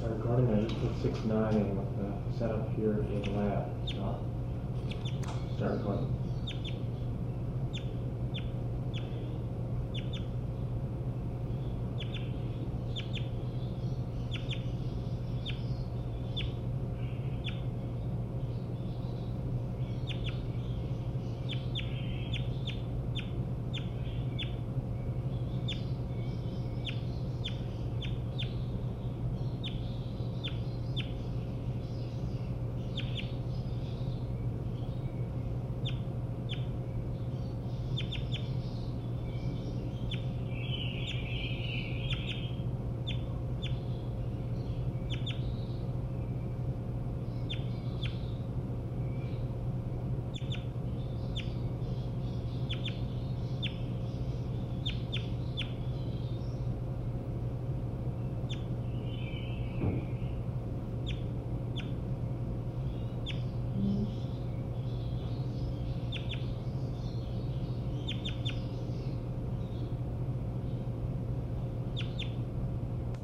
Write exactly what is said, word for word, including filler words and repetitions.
Regarding the eight six nine and the setup here in lab, Scott, start recording.